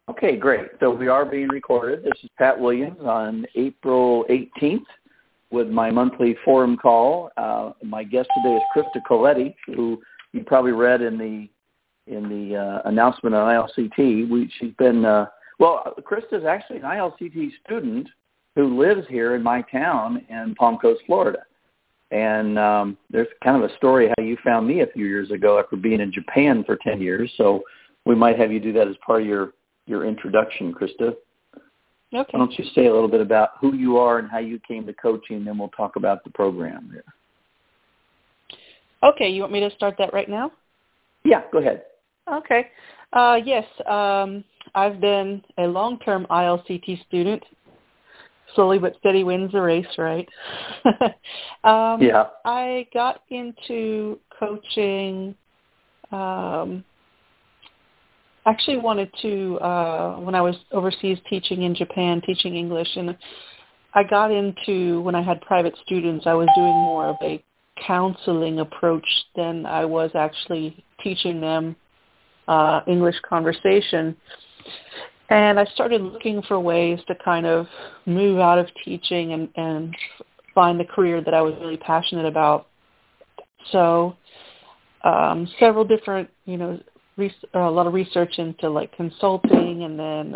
Okay, great. So we are being recorded. This is Pat Williams on April 18th with my monthly forum call. My guest today is Krista Coletti, who you probably read in the announcement on ILCT. She's been Krista's actually an ILCT student who lives here in my town in Palm Coast, Florida. And there's kind of a story how you found me a few years ago after being in Japan for 10 years. So we might have you do that as part of your introduction, Krista. Okay. Why don't you say a little bit about who you are and how you came to coaching, and then we'll talk about the program here. Okay, you want me to start that right now? Yeah, go ahead. Okay. Yes, I've been a long-term ILCT student. Slowly but steady wins the race, right? Yeah. I got into coaching, actually wanted to, when I was overseas teaching in Japan, teaching English, and I got into, when I had private students, I was doing more of a counseling approach than I was actually teaching them English conversation. And I started looking for ways to kind of move out of teaching and find the career that I was really passionate about. So several different, a lot of research into like consulting, and then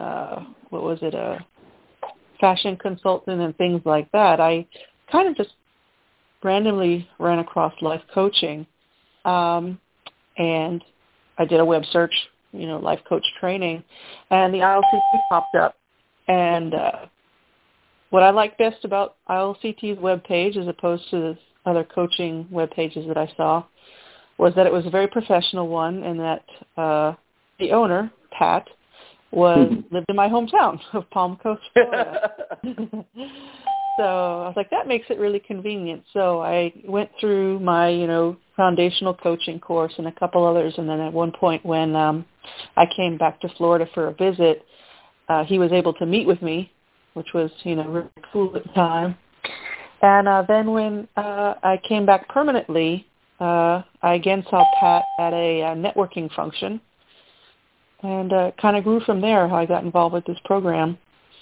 fashion consultant and things like that. I kind of just randomly ran across life coaching, and I did a web search, life coach training, and the ILCT popped up. And what I like best about ILCT's webpage, as opposed to the other coaching web pages that I saw, was that it was a very professional one, and that the owner, Pat, lived in my hometown of Palm Coast, Florida. So I was like, that makes it really convenient. So I went through my, foundational coaching course and a couple others, and then at one point when I came back to Florida for a visit, he was able to meet with me, which was, really cool at the time. And then when I came back permanently, I again saw Pat at a networking function, and kind of grew from there how I got involved with this program.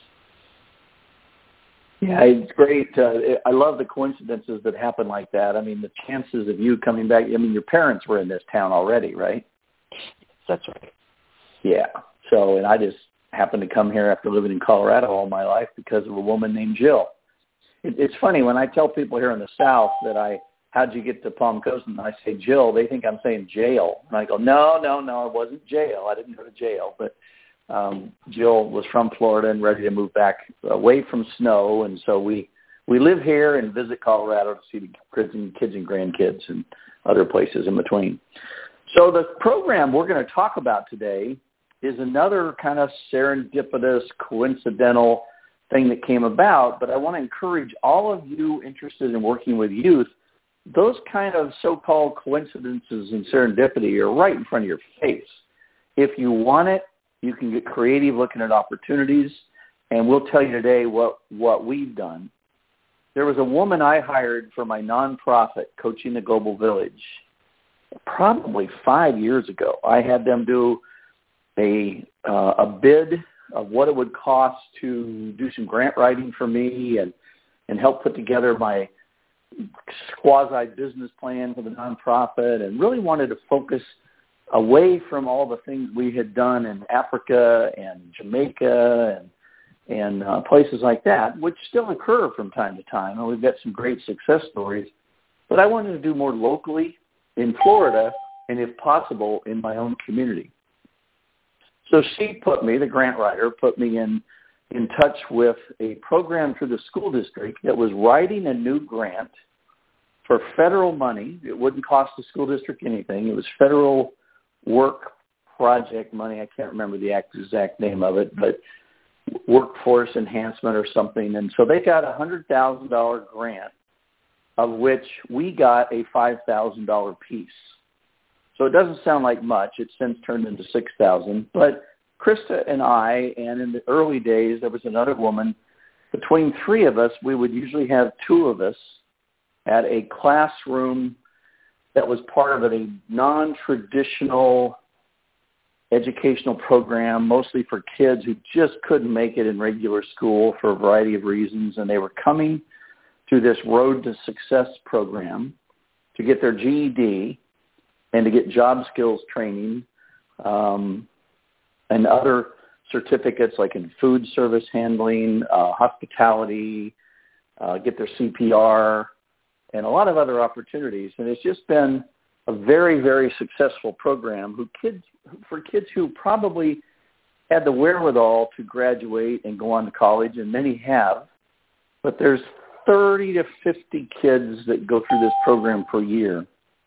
Yeah, it's great. I love the coincidences that happen like that. I mean, the chances of you coming back, your parents were in this town already, right? That's right. Yeah. So, and I just happened to come here after living in Colorado all my life because of a woman named Jill. It's funny, when I tell people here in the South that how'd you get to Palm Coast, and I say Jill, they think I'm saying jail. And I go, no, it wasn't jail. I didn't go to jail. But Jill was from Florida and ready to move back away from snow, and so we live here and visit Colorado to see the kids and grandkids and other places in between. So the program we're going to talk about today is another kind of serendipitous, coincidental thing that came about, but I want to encourage all of you interested in working with youth. Those kind of so-called coincidences and serendipity are right in front of your face. If you want it, you can get creative looking at opportunities, and we'll tell you today what we've done. There was a woman I hired for my nonprofit, Coaching the Global Village, probably 5 years ago. I had them do a bid of what it would cost to do some grant writing for me and help put together my quasi-business plan for the nonprofit, and really wanted to focus away from all the things we had done in Africa and Jamaica and places like that, which still occur from time to time. And we've got some great success stories. But I wanted to do more locally in Florida and, if possible, in my own community. So she the grant writer, put me in touch with a program through the school district that was writing a new grant for federal money. It wouldn't cost the school district anything. It was federal work project money. I can't remember the exact name of it, but workforce enhancement or something. And so they got a $100,000 grant, of which we got a $5,000 piece. So it doesn't sound like much. It's since turned into $6,000. But Krista and I, and in the early days, there was another woman. Between three of us, we would usually have two of us at a classroom that was part of a non-traditional educational program, mostly for kids who just couldn't make it in regular school for a variety of reasons, and they were coming through this Road to Success program to get their GED and to get job skills training and other certificates like in food service handling, hospitality, get their CPR, and a lot of other opportunities. And it's just been a very, very successful program for kids who probably had the wherewithal to graduate and go on to college, and many have. But there's 30 to 50 kids that go through this program per year.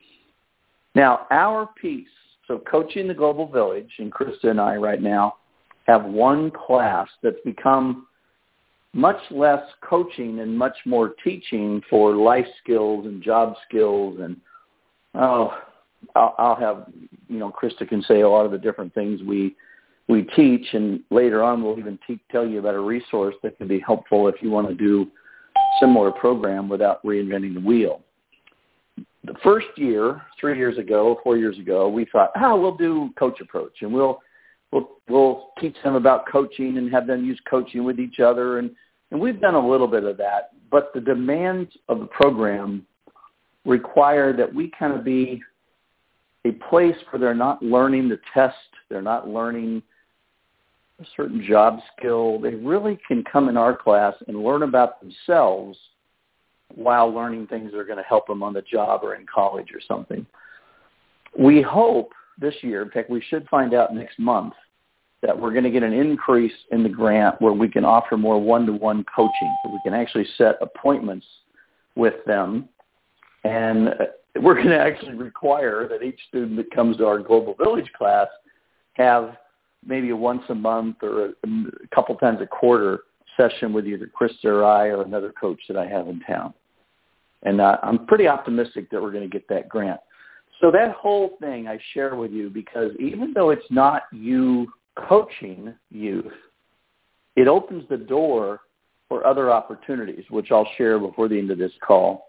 Now, our piece, so Coaching the Global Village, and Krista and I right now have one class that's become much less coaching and much more teaching for life skills and job skills. And I'll have, Krista can say a lot of the different things we teach, and later on we'll even tell you about a resource that can be helpful if you want to do a similar program without reinventing the wheel. The first year, 4 years ago, we thought, we'll do Coach Approach, and we'll teach them about coaching and have them use coaching with each other, and we've done a little bit of that. But the demands of the program require that we kind of be a place where they're not learning the test, they're not learning a certain job skill. They really can come in our class and learn about themselves while learning things that are going to help them on the job or in college or something. We hope this year, in fact, we should find out next month, that we're going to get an increase in the grant where we can offer more one-to-one coaching. So we can actually set appointments with them, and we're going to actually require that each student that comes to our Global Village class have maybe a once a month or a couple times a quarter session with either Krista or I or another coach that I have in town. And I'm pretty optimistic that we're going to get that grant. So that whole thing I share with you because even though it's not you coaching youth, it opens the door for other opportunities, which I'll share before the end of this call.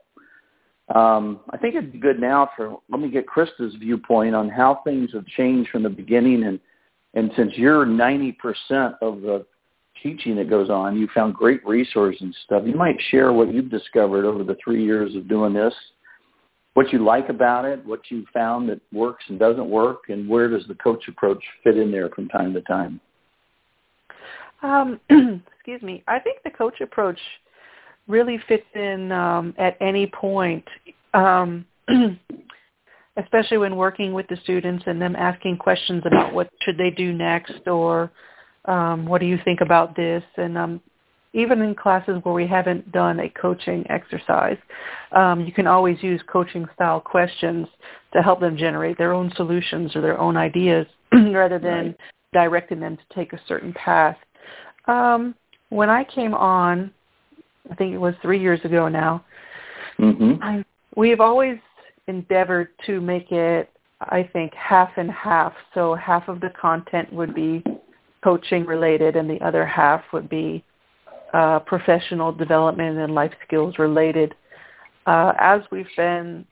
I think it'd be good now let me get Krista's viewpoint on how things have changed from the beginning. And since you're 90% of the teaching that goes on, you found great resources and stuff. You might share what you've discovered over the 3 years of doing this, what you like about it, what you found that works and doesn't work, and where does the Coach Approach fit in there from time to time? Excuse me. I think the Coach Approach really fits in at any point, especially when working with the students and them asking questions about what should they do next or what do you think about this? And even in classes where we haven't done a coaching exercise, you can always use coaching-style questions to help them generate their own solutions or their own ideas rather than directing them to take a certain path. When I came on, I think it was 3 years ago now, we've always endeavored to make it, I think, half and half. So half of the content would be coaching related and the other half would be professional development and life skills related. As we've been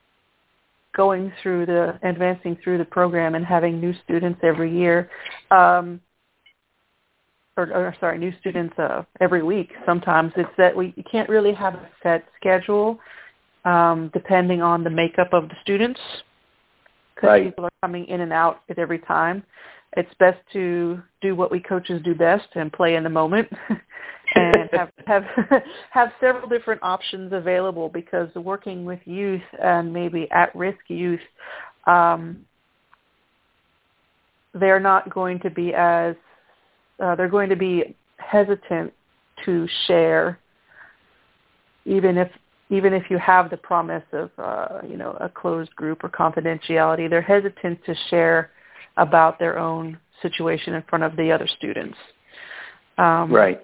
advancing through the program and having new students every year, new students every week. Sometimes it's that you can't really have a set schedule depending on the makeup of the students because people are coming in and out at every time. It's best to do what we coaches do best and play in the moment and have several different options available because working with youth and maybe at-risk youth, they're not going to be they're going to be hesitant to share, even if you have the promise of a closed group or confidentiality. They're hesitant to share about their own situation in front of the other students. Right.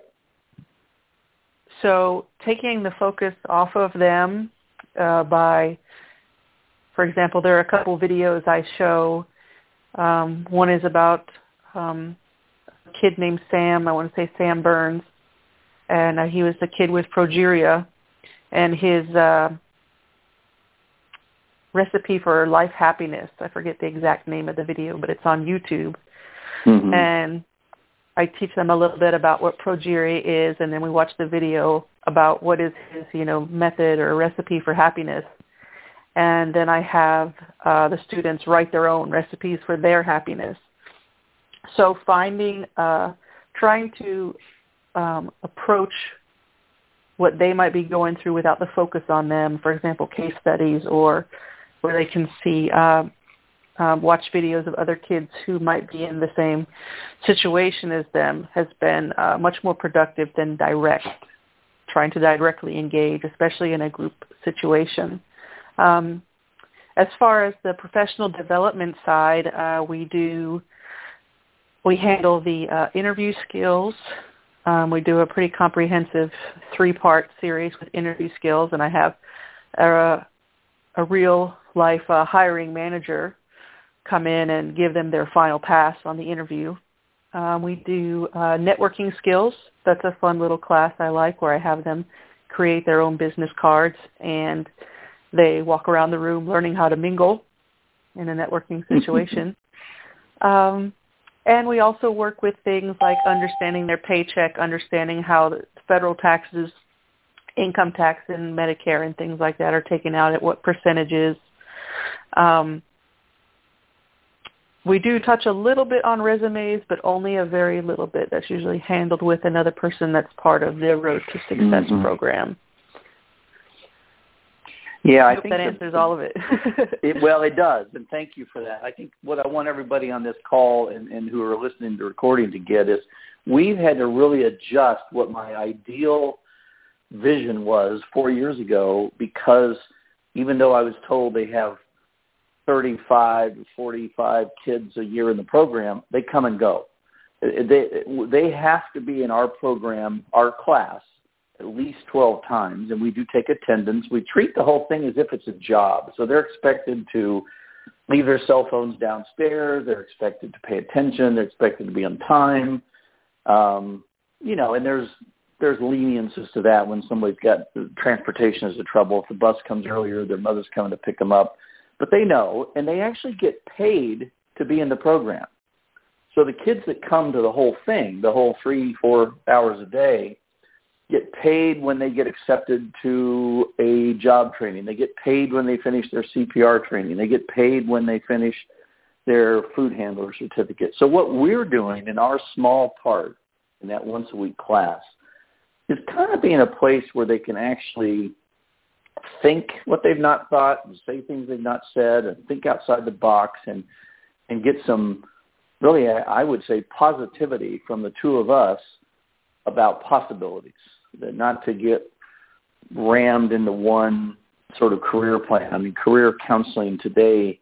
So taking the focus off of them by, for example, there are a couple videos I show. One is about a kid named Sam. I want to say Sam Burns. And he was the kid with progeria. And his recipe for life happiness, I forget the exact name of the video, but it's on YouTube. Mm-hmm. And I teach them a little bit about what Progeria is, and then we watch the video about what is his, method or recipe for happiness. And then I have the students write their own recipes for their happiness. So trying to approach what they might be going through without the focus on them, for example, case studies, or where they can see, watch videos of other kids who might be in the same situation as them, has been much more productive than trying to directly engage, especially in a group situation. As far as the professional development side, we handle the interview skills. We do a pretty comprehensive 3-part series with interview skills, and I have a real-life hiring manager come in and give them their final pass on the interview. We do networking skills. That's a fun little class I like, where I have them create their own business cards, and they walk around the room learning how to mingle in a networking situation. And we also work with things like understanding their paycheck, understanding how the federal taxes, income tax and Medicare and things like that are taken out at what percentages. We do touch a little bit on resumes, but only a very little bit. That's usually handled with another person that's part of the Road to Success program. Yeah, I think that answers all of it. Well, it does, and thank you for that. I think what I want everybody on this call and who are listening to the recording to get is we've had to really adjust what my ideal vision was 4 years ago, because even though I was told they have 35 to 45 kids a year in the program, they come and go. They have to be in our program, our class, at least 12 times, and we do take attendance. We treat the whole thing as if it's a job. So they're expected to leave their cell phones downstairs. They're expected to pay attention. They're expected to be on time. And there's leniences to that when somebody's got transportation is a trouble. If the bus comes earlier, their mother's coming to pick them up. But they know, and they actually get paid to be in the program. So the kids that come to the whole thing, the whole 3-4 hours a day, get paid when they get accepted to a job training. They get paid when they finish their CPR training. They get paid when they finish their food handler certificate. So what we're doing in our small part in that once-a-week class is kind of being a place where they can actually think what they've not thought and say things they've not said and think outside the box and get some, really, I would say, positivity from the two of us about possibilities, that not to get rammed into one sort of career plan. I mean, career counseling today,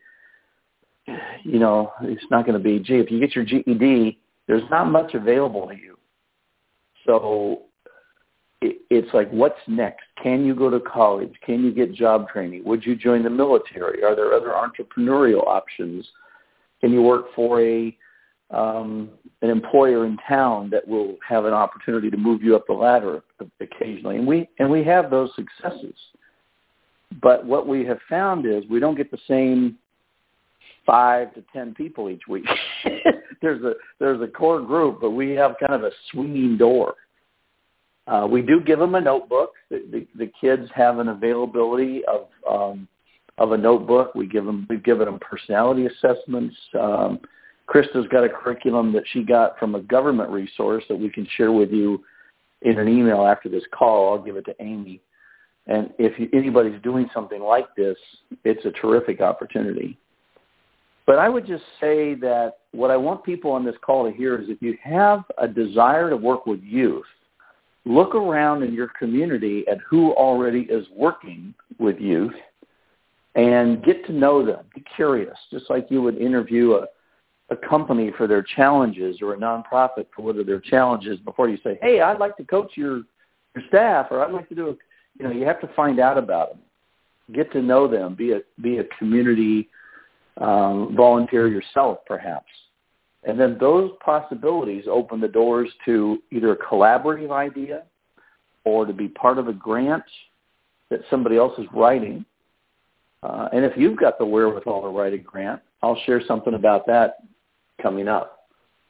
it's not going to be, gee, if you get your GED, there's not much available to you. So it's like, what's next? Can you go to college? Can you get job training? Would you join the military? Are there other entrepreneurial options? Can you work for an employer in town that will have an opportunity to move you up the ladder occasionally? And we have those successes. But what we have found is we don't get the same 5 to 10 people each week. There's a core group, but we have kind of a swinging door. We do give them a notebook. The kids have an availability of a notebook. We've given them personality assessments. Krista's got a curriculum that she got from a government resource that we can share with you in an email after this call. I'll give it to Amy. And if anybody's doing something like this, it's a terrific opportunity. But I would just say that what I want people on this call to hear is if you have a desire to work with youth, look around in your community at who already is working with youth and get to know them. Be curious, just like you would interview a company for their challenges or a nonprofit for what are their challenges before you say, hey, I'd like to coach your staff, or I'd like to do you have to find out about them. Get to know them. Be a community volunteer yourself, perhaps. And then those possibilities open the doors to either a collaborative idea or to be part of a grant that somebody else is writing. And if you've got the wherewithal to write a grant, I'll share something about that coming up.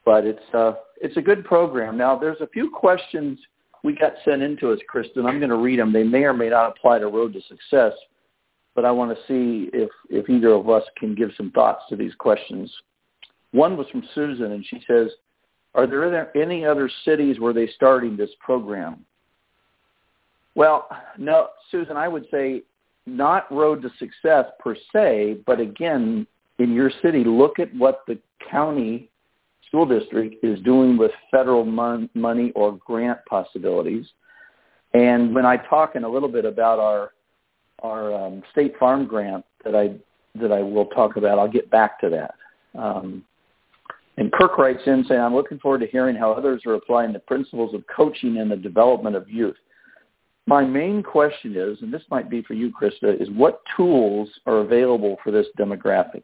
But it's a good program. Now, there's a few questions we got sent into us, Kristen. I'm going to read them. They may or may not apply to Road to Success, but I want to see if either of us can give some thoughts to these questions. One was from Susan, and she says, are there any other cities where they're starting this program? Well, no, Susan, I would say not Road to Success per se, but again, in your city, look at what the county school district is doing with federal money or grant possibilities. And when I talk in a little bit about our State Farm grant that I will talk about, I'll get back to that. And Kirk writes in saying, I'm looking forward to hearing how others are applying the principles of coaching in the development of youth. My main question is, and this might be for you, Krista, is what tools are available for this demographic?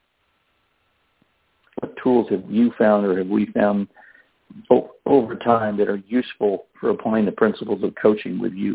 What tools have you found or have we found over time that are useful for applying the principles of coaching with youth?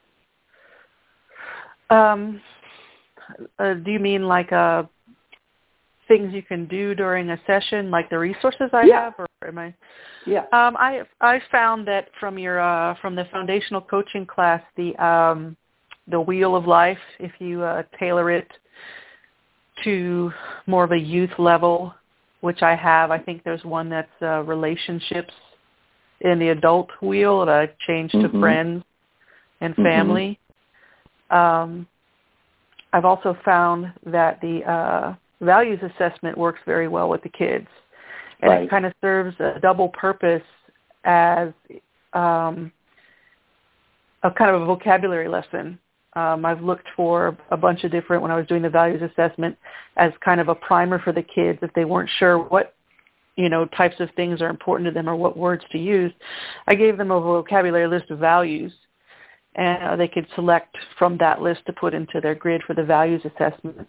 Do you mean like things you can do during a session, like the resources I have, or am I? Yeah. I found that from the foundational coaching class, the Wheel of Life, if you tailor it to more of a youth level, which I have. I think there's one that's relationships in the adult wheel that I've changed to friends and family. I've also found that the values assessment works very well with the kids. And it kind of serves a double purpose as a kind of a vocabulary lesson. I've looked for a bunch of different, when I was doing the values assessment, as kind of a primer for the kids if they weren't sure what, types of things are important to them or what words to use. I gave them a vocabulary list of values, and they could select from that list to put into their grid for the values assessment.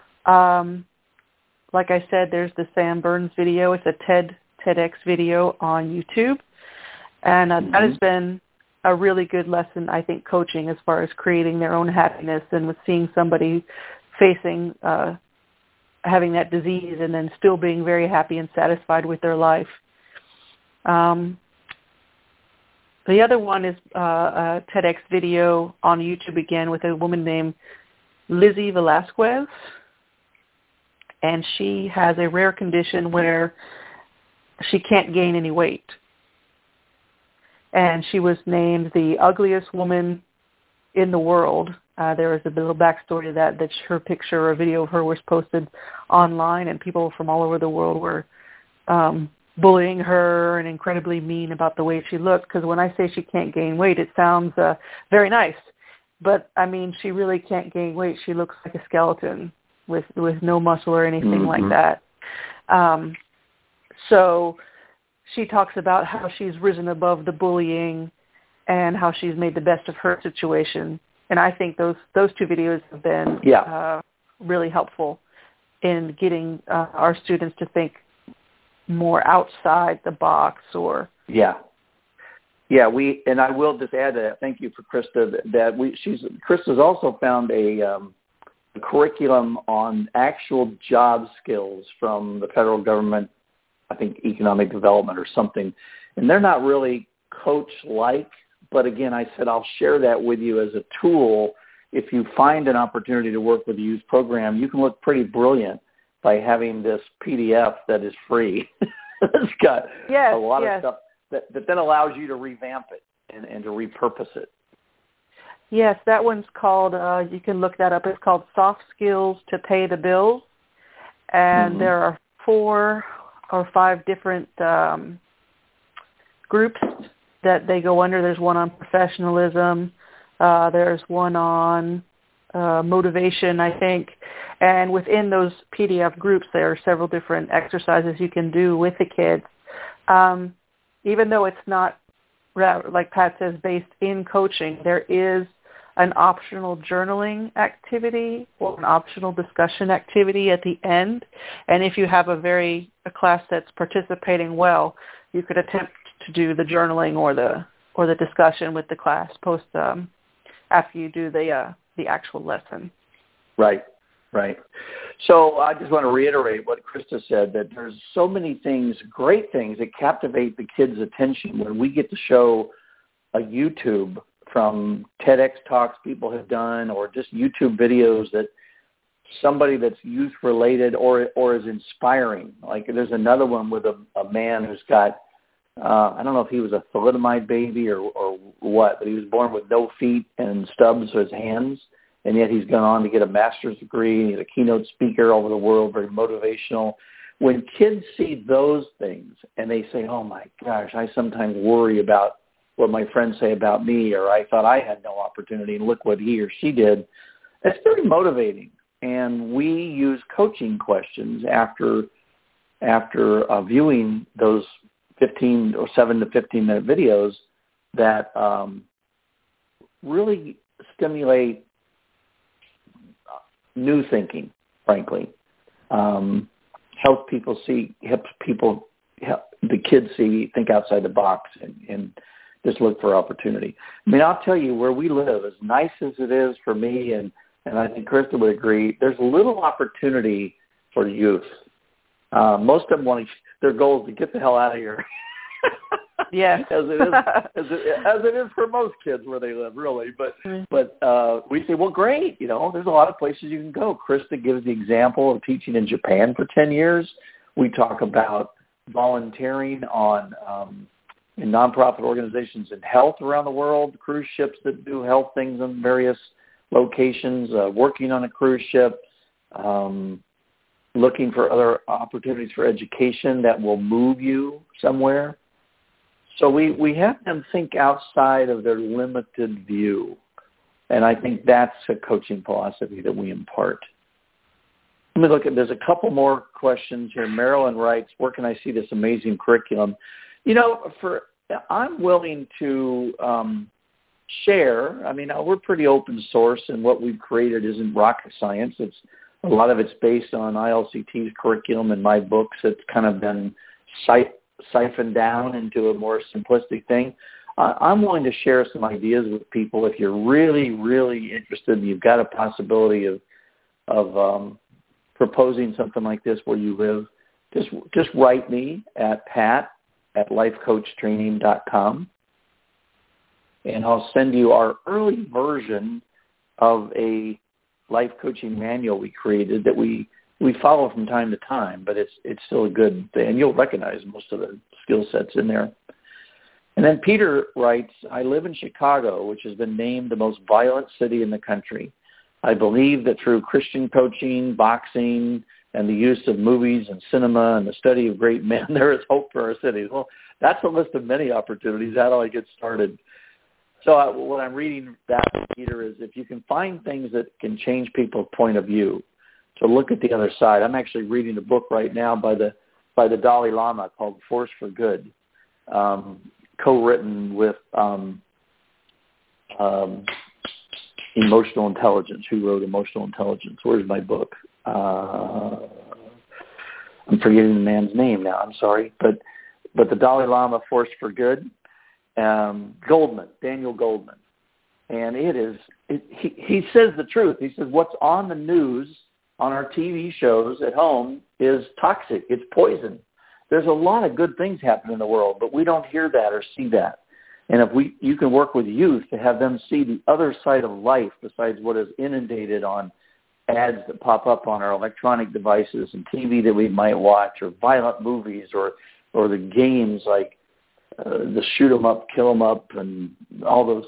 Like I said, there's the Sam Burns video. It's a TEDx video on YouTube, and that has been a really good lesson, I think, coaching as far as creating their own happiness and with seeing somebody facing having that disease and then still being very happy and satisfied with their life. The other one is a TEDx video on YouTube again with a woman named Lizzie Velasquez, and she has a rare condition where she can't gain any weight. And she was named the ugliest woman in the world. There was a little backstory to that her picture or a video of her was posted online, and people from all over the world were bullying her and incredibly mean about the way she looked. Because when I say she can't gain weight, it sounds very nice. But, I mean, she really can't gain weight. She looks like a skeleton with no muscle or anything like that. So she talks about how she's risen above the bullying and how she's made the best of her situation. And I think those two videos have been really helpful in getting our students to think more outside the box or... Yeah, and I will just add to that. Thank you for Krista. Krista's also found a curriculum on actual job skills from the federal government, I think economic development or something. And they're not really coach-like, but again, I said I'll share that with you as a tool. If you find an opportunity to work with a youth program, you can look pretty brilliant by having this PDF that is free. It's got a lot of stuff that then allows you to revamp it and to repurpose it. Yes, that one's called, you can look that up. It's called Soft Skills to Pay the Bills. And there are 4 or 5 different groups that they go under. There's one on professionalism. There's one on motivation, I think. And within those PDF groups, there are several different exercises you can do with the kids. Even though it's not, like Pat says, based in coaching, there is an optional journaling activity or an optional discussion activity at the end. And if you have a class that's participating well, you could attempt to do the journaling or the discussion with the class after you do the actual lesson. Right. Right. So I just want to reiterate what Krista said, that there's so many things, great things, that captivate the kids' attention when we get to show a YouTube from TEDx talks people have done, or just YouTube videos that somebody that's youth-related or is inspiring. Like there's another one with a man who's got, I don't know if he was a thalidomide baby or what, but he was born with no feet and stubs for his hands. And yet he's gone on to get a master's degree. He's a keynote speaker all over the world, very motivational. When kids see those things and they say, oh, my gosh, I sometimes worry about what my friends say about me, or I thought I had no opportunity, and look what he or she did, it's very motivating. And we use coaching questions after viewing those 15 or 7 to 15-minute videos that really stimulate new thinking, frankly. Help the kids think outside the box and just look for opportunity. I mean, I'll tell you, where we live, as nice as it is for me, and I think Krista would agree, there's little opportunity for youth. Most of them their goal is to get the hell out of here. Yeah, as it is for most kids where they live, really. But we say, well, great. There's a lot of places you can go. Krista gives the example of teaching in Japan for 10 years. We talk about volunteering in nonprofit organizations in health around the world, cruise ships that do health things in various locations, working on a cruise ship, looking for other opportunities for education that will move you somewhere. So we have them think outside of their limited view. And I think that's a coaching philosophy that we impart. Let me look at, there's a couple more questions here. Marilyn writes, where can I see this amazing curriculum? I'm willing to share. I mean, we're pretty open source, and what we've created isn't rocket science. A lot of it's based on ILCT's curriculum and my books. It's kind of been siphoned down into a more simplistic thing. I'm willing to share some ideas with people if you're really, really interested and you've got a possibility of proposing something like this where you live. Just write me at pat@lifecoachtraining.com, and I'll send you our early version of a life coaching manual we created that we follow from time to time, but it's still a good thing, and you'll recognize most of the skill sets in there. And then Peter writes, I live in Chicago, which has been named the most violent city in the country. I believe that through Christian coaching, boxing, and the use of movies and cinema and the study of great men, there is hope for our city. Well, that's a list of many opportunities. How do I get started? So what I'm reading that, Peter, is if you can find things that can change people's point of view, to look at the other side. I'm actually reading a book right now by the Dalai Lama called Force for Good, co-written with Emotional Intelligence. Who wrote Emotional Intelligence? Where's my book? I'm forgetting the man's name now. I'm sorry, but the Dalai Lama, Force for Good, Daniel Goldman, and he says the truth. He says what's on the news, on our TV shows at home, is toxic. It's poison. There's a lot of good things happening in the world, but we don't hear that or see that. And if you can work with youth to have them see the other side of life besides what is inundated on ads that pop up on our electronic devices and TV that we might watch, or violent movies, or the games like the shoot 'em up, kill 'em up, and all those,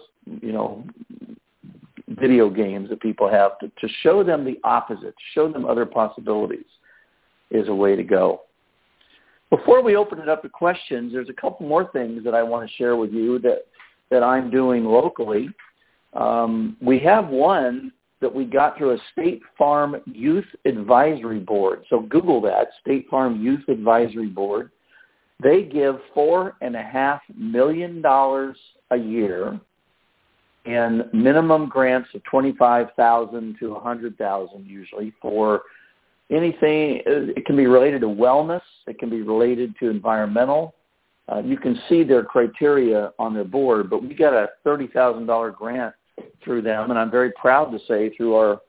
video games that people have, to show them the opposite, show them other possibilities is a way to go. Before we open it up to questions, there's a couple more things that I want to share with you that I'm doing locally. We have one that we got through a State Farm Youth Advisory Board. So Google that, State Farm Youth Advisory Board. They give $4.5 million a year and minimum grants of $25,000 to $100,000 usually for anything. It can be related to wellness. It can be related to environmental. You can see their criteria on their board, but we got a $30,000 grant through them, and I'm very proud to say through our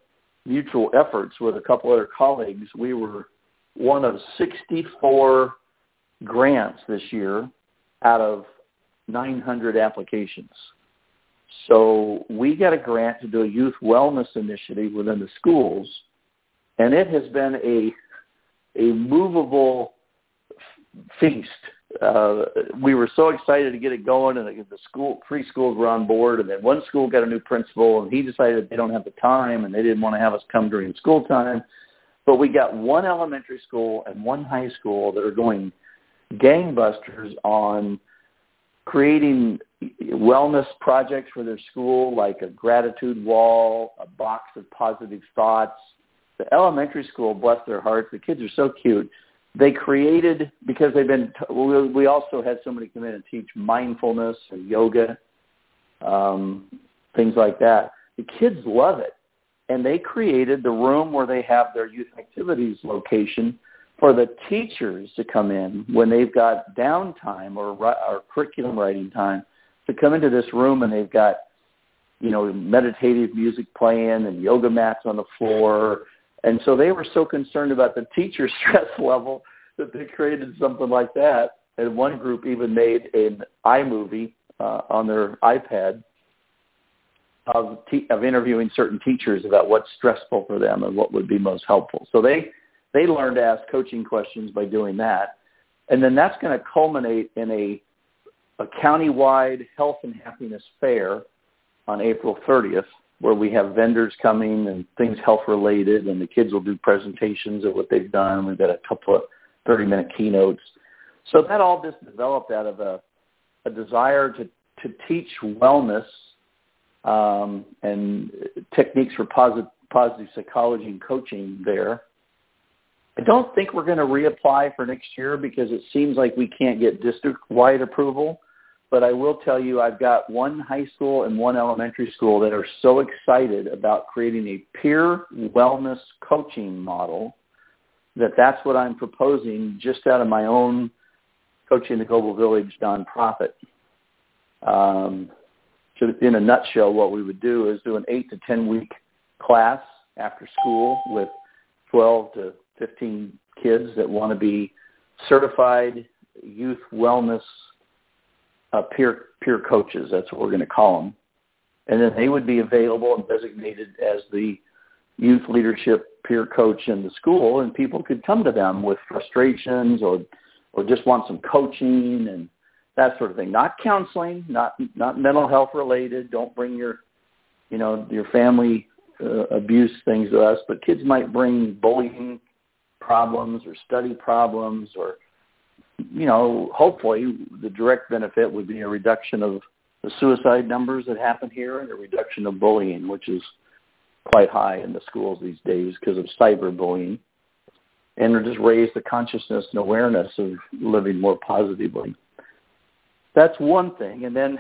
mutual efforts with a couple other colleagues, we were one of 64 grants this year out of 900 applications. So we got a grant to do a youth wellness initiative within the schools, and it has been a movable feast. We were so excited to get it going, and the 3 schools were on board, and then one school got a new principal, and he decided they don't have the time, and they didn't want to have us come during school time. But we got one elementary school and one high school that are going gangbusters on creating wellness projects for their school, like a gratitude wall, a box of positive thoughts. The elementary school, bless their hearts, the kids are so cute. They created, because we also had somebody come in and teach mindfulness and yoga, things like that. The kids love it. And they created the room where they have their youth activities location for the teachers to come in when they've got downtime or curriculum writing time, to come into this room, and they've got, meditative music playing and yoga mats on the floor. And so they were so concerned about the teacher stress level that they created something like that. And one group even made an iMovie on their iPad of interviewing certain teachers about what's stressful for them and what would be most helpful. So they learned to ask coaching questions by doing that. And then that's going to culminate in a county-wide health and happiness fair on April 30th, where we have vendors coming and things health-related, and the kids will do presentations of what they've done. We've got a couple of 30-minute keynotes. So that all just developed out of a desire to teach wellness and techniques for positive psychology and coaching there. I don't think we're going to reapply for next year because it seems like we can't get district-wide approval. But I will tell you, I've got one high school and one elementary school that are so excited about creating a peer wellness coaching model that's what I'm proposing just out of my own Coaching the Global Village nonprofit. So in a nutshell, what we would do is do an 8 to 10 week class after school with 12 to 15 kids that want to be certified youth wellness peer coaches. That's what we're going to call them. And then they would be available and designated as the youth leadership peer coach in the school, and people could come to them with frustrations or just want some coaching and that sort of thing. Not counseling, not mental health related. Don't bring your family abuse things to us, but kids might bring bullying problems or study problems, or hopefully the direct benefit would be a reduction of the suicide numbers that happen here and a reduction of bullying, which is quite high in the schools these days because of cyberbullying, and to just raise the consciousness and awareness of living more positively. That's one thing. And then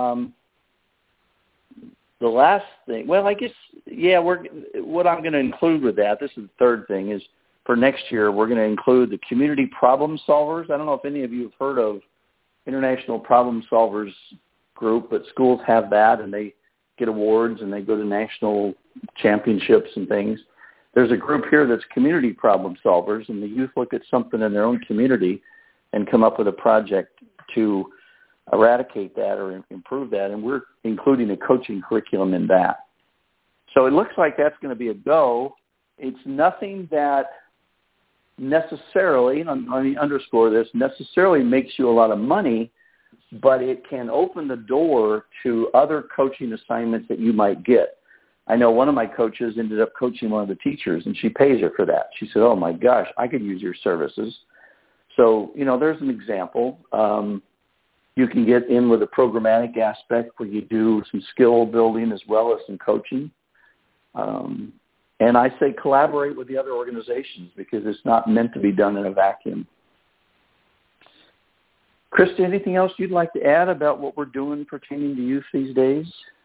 the last thing, what I'm going to include with that, this is the third thing, is for next year, we're going to include the community problem solvers. I don't know if any of you have heard of International Problem Solvers Group, but schools have that, and they get awards, and they go to national championships and things. There's a group here that's community problem solvers, and the youth look at something in their own community and come up with a project to eradicate that or improve that, and we're including a coaching curriculum in that. So it looks like that's going to be a go. It's nothing that necessarily, and let me underscore this, necessarily makes you a lot of money, but it can open the door to other coaching assignments that you might get. I know one of my coaches ended up coaching one of the teachers, and she pays her for that. She said, "Oh my gosh, I could use your services." So, there's an example. You can get in with a programmatic aspect where you do some skill building as well as some coaching. And I say collaborate with the other organizations because it's not meant to be done in a vacuum. Krista, anything else you'd like to add about what we're doing pertaining to youth these days?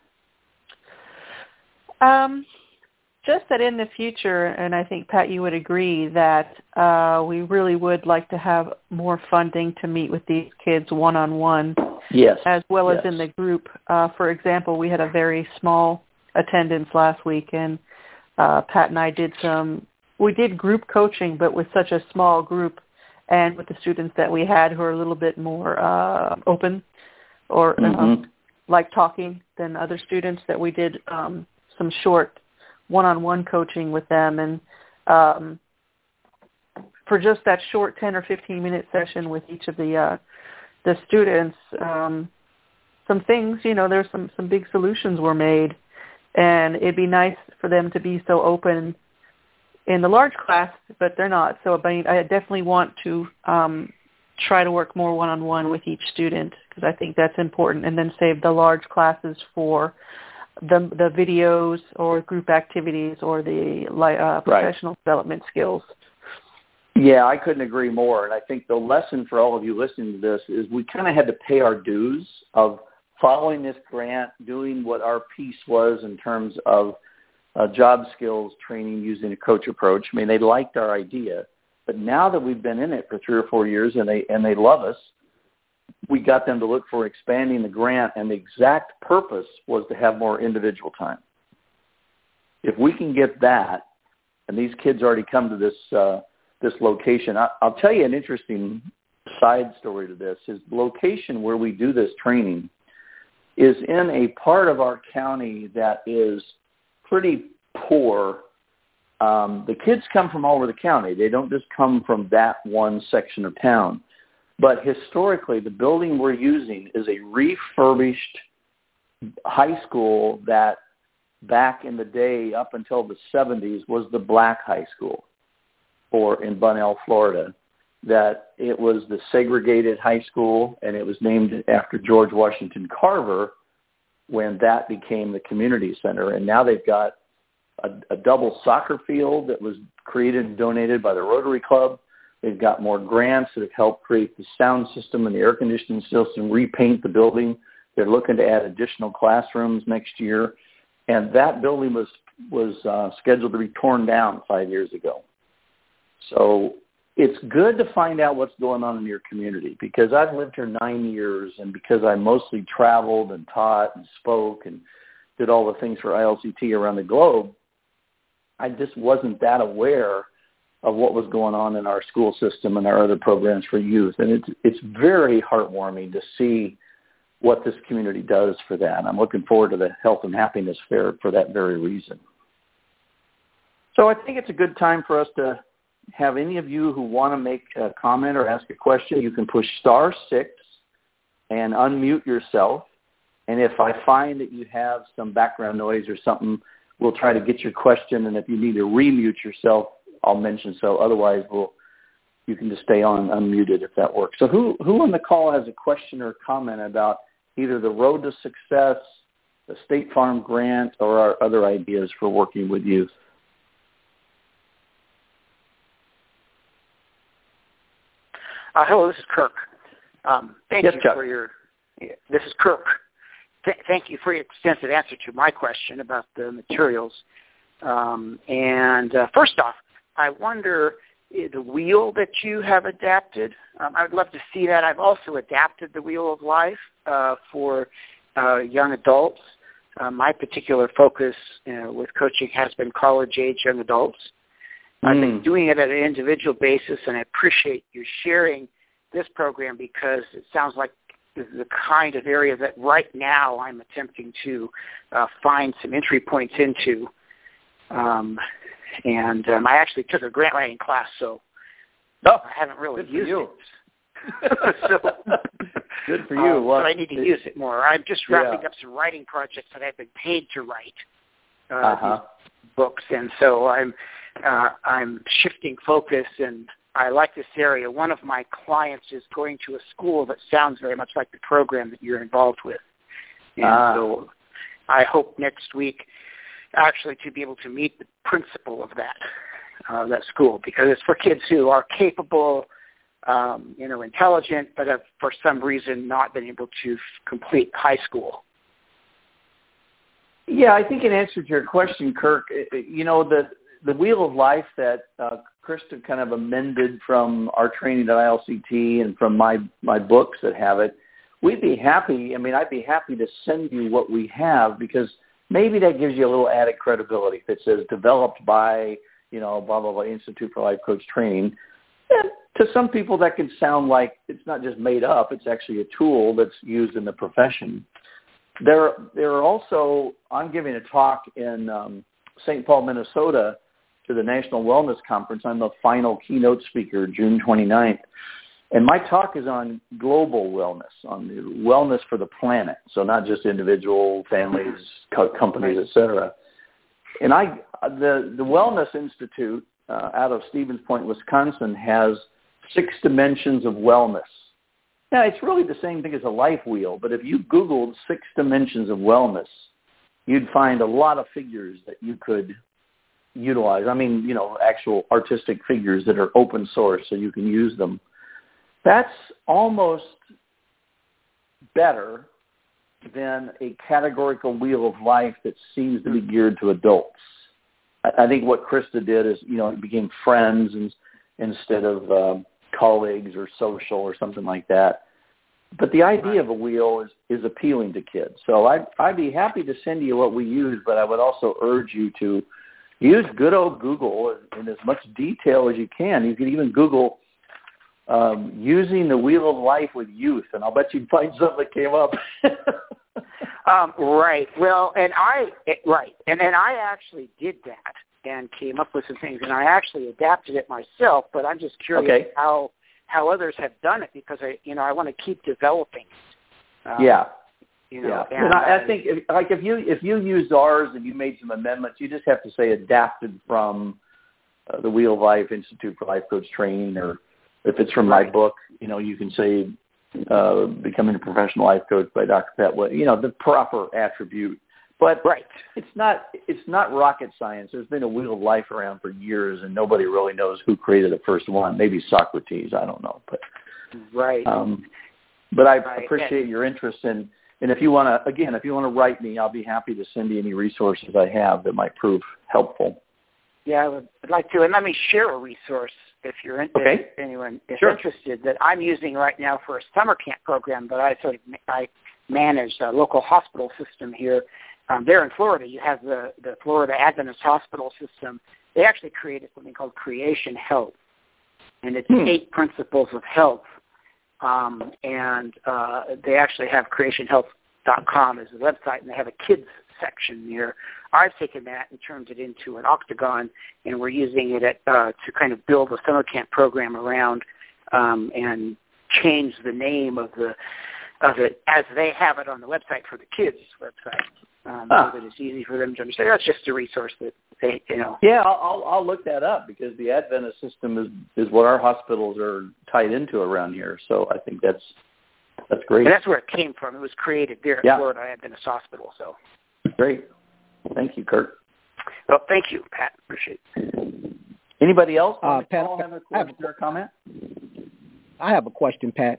Just that in the future, and I think, Pat, you would agree that we really would like to have more funding to meet with these kids one-on-one, yes, as well as in the group. For example, we had a very small attendance last week, and Pat and I we did group coaching, but with such a small group and with the students that we had who are a little bit more open or like talking than other students, that we did some short one-on-one coaching with them. And for just that short 10 or 15-minute session with each of the students, some things, there's some big solutions were made. And it'd be nice for them to be so open in the large class, but they're not. So I definitely want to try to work more one-on-one with each student, because I think that's important, and then save the large classes for the videos or group activities or the professional development skills. Yeah, I couldn't agree more. And I think the lesson for all of you listening to this is we kind of had to pay our dues of following this grant, doing what our piece was in terms of job skills training using a coach approach. I mean, they liked our idea, but now that we've been in it for 3 or 4 years and they love us, we got them to look for expanding the grant, and the exact purpose was to have more individual time. If we can get that, and these kids already come to this location, I'll tell you an interesting side story to this. Is the location where we do this training is in a part of our county that is pretty poor. The kids come from all over the county. They don't just come from that one section of town. But historically, the building we're using is a refurbished high school that back in the day, up until the 70s, was the Black High School in Bunnell, Florida. That it was the segregated high school, and it was named after George Washington Carver when that became the community center. And now they've got a double soccer field that was created and donated by the Rotary Club. They've got more grants that have helped create the sound system and the air conditioning system, repaint the building. They're looking to add additional classrooms next year. And that building was scheduled to be torn down 5 years ago. So it's good to find out what's going on in your community, because I've lived here 9 years, and because I mostly traveled and taught and spoke and did all the things for ILCT around the globe, I just wasn't that aware of what was going on in our school system and our other programs for youth. And it's very heartwarming to see what this community does for that. I'm looking forward to the Health and Happiness Fair for that very reason. So I think it's a good time for us to have any of you who want to make a comment or ask a question. You can push *6 and unmute yourself. And if I find that you have some background noise or something, we'll try to get your question. And if you need to remute yourself, I'll mention so. Otherwise, you can just stay on unmuted if that works. So who on the call has a question or comment about either the Road to Success, the State Farm grant, or our other ideas for working with youth? Hello, this is Kirk. Thank yes, you Chuck. This is Kirk. Thank you for your extensive answer to my question about the materials. First off, I wonder, the wheel that you have adapted, I would love to see that. I've also adapted the Wheel of Life for young adults. My particular focus with coaching has been college-age young adults. I've been doing it at an individual basis, and I appreciate you sharing this program, because it sounds like this is the kind of area that right now I'm attempting to find some entry points into. I actually took a grant writing class, so I haven't really used it. So, good for you. So I need to use it more. I'm just wrapping up some writing projects that I've been paid to write these books, and so I'm shifting focus, and I like this area. One of my clients is going to a school that sounds very much like the program that you're involved with. And so I hope next week actually to be able to meet the principal of that school, because it's for kids who are capable, intelligent, but have for some reason not been able to complete high school. Yeah, I think in answer to your question, Kirk, the Wheel of Life that Krista kind of amended from our training at ILCT and from my books that have it, we'd be happy. I mean, I'd be happy to send you what we have, because maybe that gives you a little added credibility. If it says developed by, blah, blah, blah, Institute for Life Coach Training, and to some people that can sound like it's not just made up, it's actually a tool that's used in the profession. There are also, I'm giving a talk in St. Paul, Minnesota, to the National Wellness Conference. I'm the final keynote speaker, June 29th. And my talk is on global wellness, on the wellness for the planet. So not just individual, families, companies, et cetera. And the Wellness Institute out of Stevens Point, Wisconsin, has 6 dimensions of wellness. Now, it's really the same thing as a life wheel, but if you Googled 6 dimensions of wellness, you'd find a lot of figures that you could utilize. I mean, actual artistic figures that are open source so you can use them. That's almost better than a categorical wheel of life that seems to be geared to adults. I think what Krista did is, it became friends instead of colleagues or social or something like that. But the idea of a wheel is appealing to kids. So I'd be happy to send you what we use, but I would also urge you to use good old Google in as much detail as you can. You can even Google using the Wheel of Life with youth, and I'll bet you'd find something that came up. Right. Well, and I actually did that and came up with some things, and I actually adapted it myself. But I'm just curious how others have done it, because I want to keep developing. Yeah. And I think if you used ours and you made some amendments, you just have to say adapted from the Wheel of Life Institute for Life Coach Training, or if it's from my book, you can say Becoming a Professional Life Coach by Dr. Pat Wood, the proper attribute. But it's not rocket science. There's been a Wheel of Life around for years, and nobody really knows who created the first one. Maybe Socrates, I don't know. But but I appreciate your interest in. And if you want to write me, I'll be happy to send you any resources I have that might prove helpful. Yeah, I would like to. And let me share a resource if you're if anyone is interested, that I'm using right now for a summer camp program that I manage a local hospital system here. There in Florida, you have the Florida Adventist Hospital System. They actually created something called Creation Health, and it's 8 principles of health. And they actually have creationhealth.com as a website, and they have a kids section there. I've taken that and turned it into an octagon, and we're using it to kind of build a summer camp program around, and change the name of it as they have it on the website for the kids' website, so that it's easy for them to understand. That's just a resource that they, Yeah, I'll look that up, because the Adventist system is what our hospitals are tied into around here. So I think that's great. And that's where it came from. It was created there at Florida Adventist Hospital. So great. Thank you, Kurt. Well, thank you, Pat. Appreciate it. Anybody else? Pat, have a question or a comment? I have a question, Pat.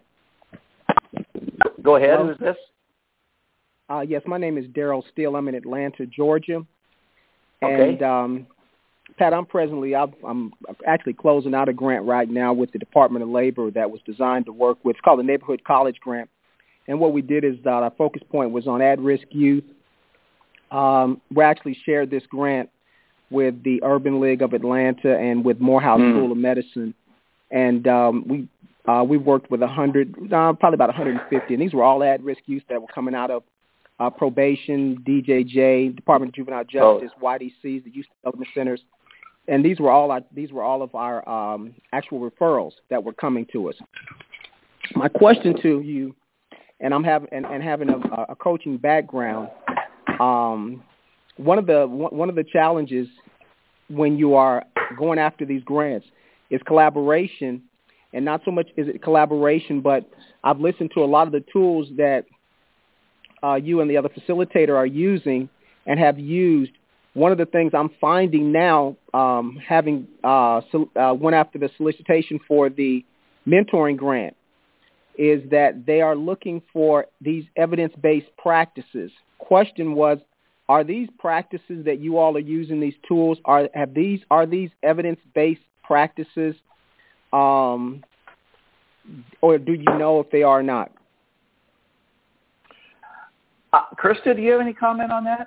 Go ahead. Who is this? Yes, my name is Daryl Steele. I'm in Atlanta, Georgia. Okay. And Pat, I'm actually closing out a grant right now with the Department of Labor that was designed to work with. It's called the Neighborhood College Grant. And what we did is our focus point was on at-risk youth. We actually shared this grant with the Urban League of Atlanta and with Morehouse School of Medicine. And we worked with probably about 150. And these were all at-risk youth that were coming out of probation, DJJ, Department of Juvenile Justice, YDCs, the Youth Development Centers, and these were all of our actual referrals that were coming to us. My question to you, and I'm having a coaching background, one of the challenges when you are going after these grants is collaboration, and not so much is it collaboration, but I've listened to a lot of the tools that you and the other facilitator are using and have used. One of the things I'm finding now, having went after the solicitation for the mentoring grant, is that they are looking for these evidence-based practices. Question was, are these practices that you all are using, these tools, are these evidence-based practices, or do you know if they are not? Krista, do you have any comment on that?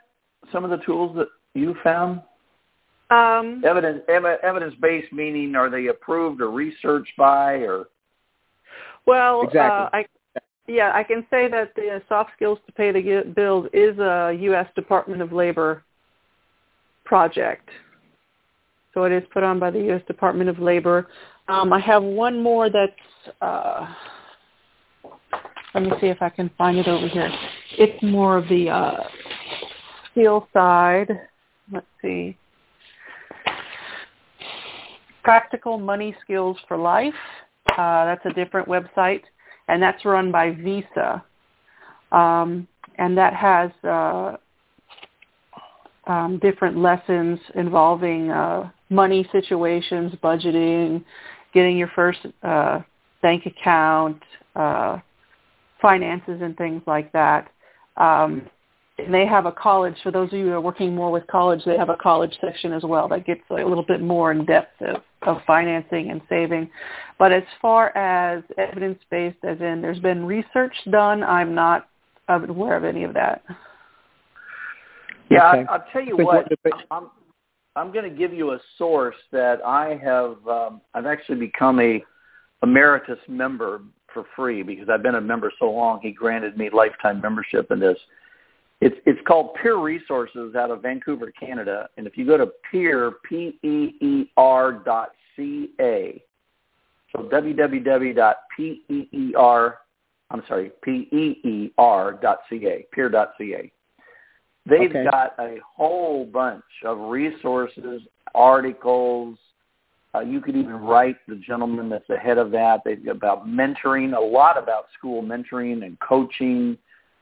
some of the tools that you found? Evidence-based meaning, are they approved or researched by, or? Well, exactly. I can say that the Soft Skills to Pay the Bills is a U.S. Department of Labor project. So it is put on by the U.S. Department of Labor. I have one more that's, let me see if I can find it over here. It's more of the skill side. Let's see. Practical Money Skills for Life. That's a different website, and that's run by Visa. And that has different lessons involving money situations, budgeting, getting your first bank account, finances and things like that. And they have a college, for those of you who are working more with college, they have a college section as well that gets a little bit more in depth of financing and saving. But as far as evidence-based, as in there's been research done, I'm not aware of any of that. Yeah, okay. I'll tell you what, I'm going to give you a source that I have, I've actually become a emeritus member for free because I've been a member so long, he granted me lifetime membership in this. It's called Peer Resources out of Vancouver, Canada. And if you go to peer, PEER.ca, so PEER.ca, peer.ca. They've got a whole bunch of resources, articles. You could even write the gentleman that's the head of that. They've got about mentoring, a lot about school mentoring and coaching.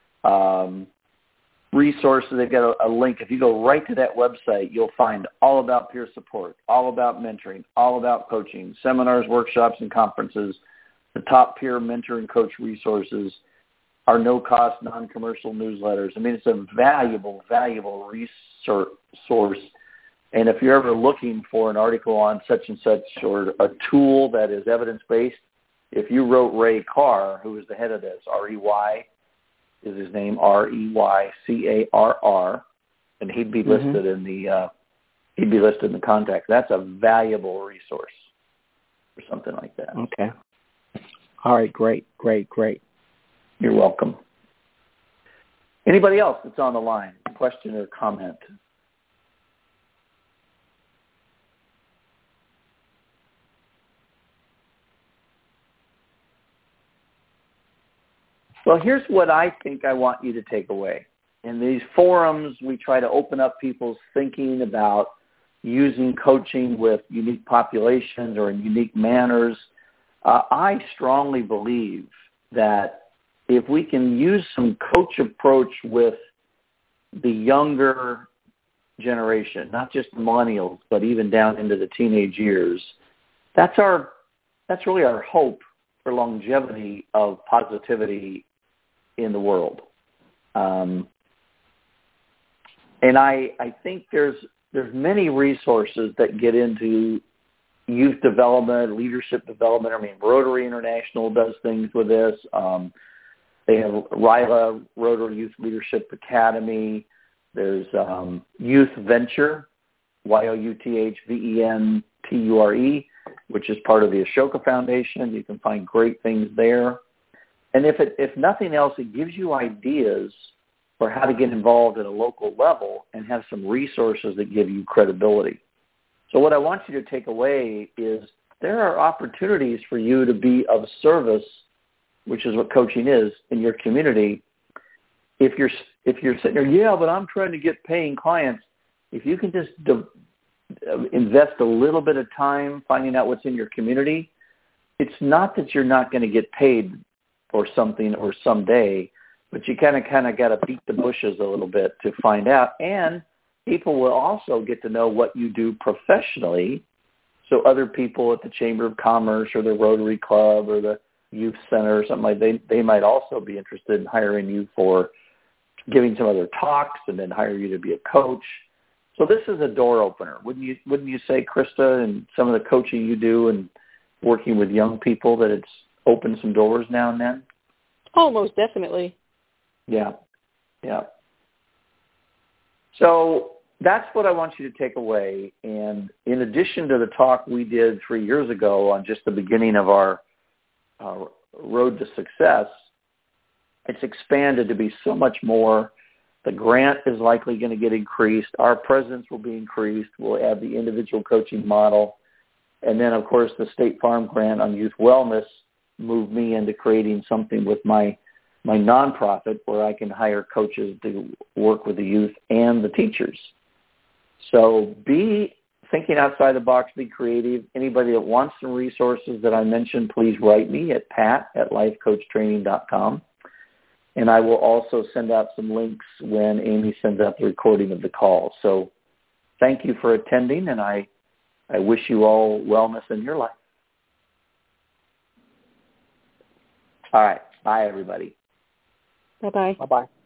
Resources, they've got a link. If you go right to that website, you'll find all about peer support, all about mentoring, all about coaching, seminars, workshops, and conferences, the top peer mentor and coach resources, our no-cost, non-commercial newsletters. I mean, it's a valuable, valuable resource. And if you're ever looking for an article on such and such or a tool that is evidence-based, if you wrote Ray Carr, who is the head of this, R-E-Y, is his name, R-E-Y-C-A-R-R, and he'd be listed in the contact. That's a valuable resource or something like that. Okay. All right, great. You're welcome. Anybody else that's on the line? Question or comment? Well, here's what I think I want you to take away. In these forums, we try to open up people's thinking about using coaching with unique populations or in unique manners. I strongly believe that if we can use some coach approach with the younger generation, not just millennials, but even down into the teenage years, that's really our hope for longevity of positivity in the world. And I think there's many resources that get into youth development, leadership development. I mean, Rotary International does things with this. They have RYLA, Rotary Youth Leadership Academy. There's Youth Venture, YOUTHVENTURE, which is part of the Ashoka Foundation. You can find great things there. And if nothing else, it gives you ideas for how to get involved at a local level and have some resources that give you credibility. So what I want you to take away is there are opportunities for you to be of service, which is what coaching is, in your community. If you're sitting there, yeah, but I'm trying to get paying clients, if you can just invest a little bit of time finding out what's in your community, it's not that you're not going to get paid or something or someday, but you kind of got to beat the bushes a little bit to find out. And people will also get to know what you do professionally. So other people at the Chamber of Commerce or the Rotary Club or the Youth Center or something like that, they might also be interested in hiring you for giving some other talks and then hire you to be a coach. So this is a door opener. Wouldn't you say, Krista, and some of the coaching you do and working with young people, that it's opened some doors now and then? Oh, most definitely. Yeah. So that's what I want you to take away. And in addition to the talk we did 3 years ago on just the beginning of our road to success, it's expanded to be so much more. The grant is likely going to get increased. Our presence will be increased. We'll add the individual coaching model. And then, of course, the State Farm grant on youth wellness moved me into creating something with my nonprofit where I can hire coaches to work with the youth and the teachers. So be thinking outside the box, be creative. Anybody that wants some resources that I mentioned, please write me at pat@lifecoachtraining.com. And I will also send out some links when Amy sends out the recording of the call. So thank you for attending, and I wish you all wellness in your life. All right. Bye, everybody. Bye-bye. Bye-bye.